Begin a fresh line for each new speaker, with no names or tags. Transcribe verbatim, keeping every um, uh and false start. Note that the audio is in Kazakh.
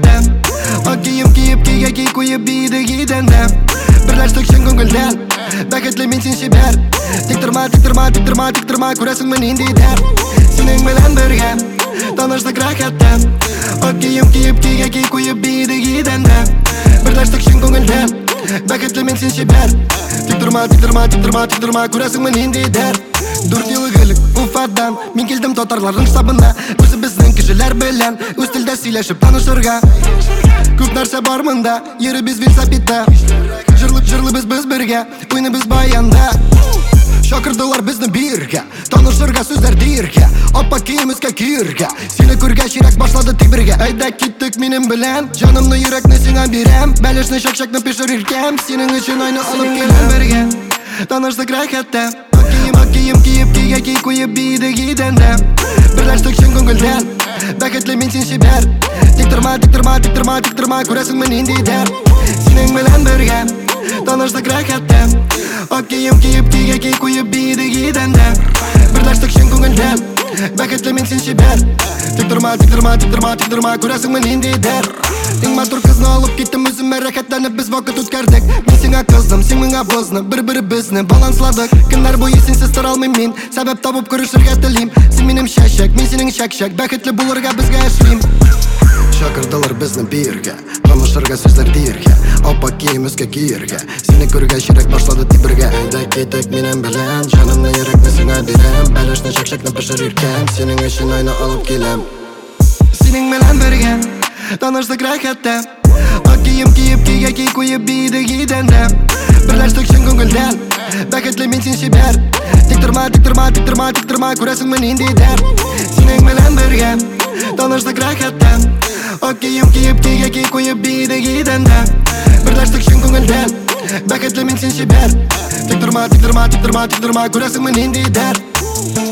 hette Ак киім киіп киге ки куйып биді гиденде Бірләштік шын көңілден Бәкетлі мен сен шебер Тик тұрма, тик тұрма, тик тұрма, тик тұрма Көресің мен инди дәр Сенің белән бірге Таныштық рәхәтте Ак киім киіп киге ки куйып биді гиденде Бірләштік шын көңілден Бәкетлі мен сен шебер Тик тұрма, тик тұрма, тик тұрма, тик тұрма Көресің мен инди дәр Дүрт елігілік Уфадан Мен келдім татарлардың штабына Өзі біздің кішілер білән Өз тілді сөйлешіп танышырға Көп нәрсе бар мында Ері біз велосипедта Жырлып-жырлы біз біз бірге Ойны біз баянда Шақырдылар бізді бірге Танышырға сөздер дейірге Апа киімізге киірге Сені көрге ширек башлады тек бірге Айда кеттік менің білән Жанымны үйрекні сеңа берем Бәлішні шак-шакны пешіріркем Сенің үшін айны алып келем бірге Таныштық рәхәтте Ак киім киіп киге ки куйып биді гиденде Бірләштік шын көңілден Бәкетлі мен сен шебер Тик тұрма, тик тұрма, тик тұрма, тик тұрма Көресің мен инди дәр Сенің белән бірге Таныштық рәхәтте Ак киім киіп киге ки куйып биді гиденде Бірләштік шын көңілден Бәкетлі мен сен шебер Тик тұрма, тик тұрма, тик тұрма, тик тұрма Көресің мен инди дәр Ең матур қызны алып кеттім өзіме рәхәтләніп біз вакыт үткәрдік Мен сеңа қыздым, сен мыңа бозны Бір-бірі бізні балансладық Күнләр бойы сенсіз тұра алмайм мен Сәбәп табып көрішірге тілейм Сен менің шәшәк, мен сенің шәк-шәк Бәхетлі болырға бізге әшлейм Шақырдылар бізді бірге Танышырға сөздер дейірге Апа киімізге киірге Сені көрге ширек башлады тек бірге Әйда кеттік менің білән Жанымны ерекні сеңа берем Бәлішні шак-шакны пішіріркем Сенің үшін айны алып келем Сенің белән бірге Таныштық рәхәтте Ак киім киіп киге ки куйып биді гиденде Бірләштік шын көңілден Бәкетлі мен сен шебер Тик тұрма, тик тұрма, тик тұрма, тик тұрма Көресің мен инди дәр Сенің белән бірге Таныштық рәхәтте Ак киім киіп киге ки куйып биді гиденде Бірләштік шын көңілден Бәкетлі мен сен шебер Тик тұрма, тик тұрма, тик тұрма, тик тұрма Көресің мен инди дәр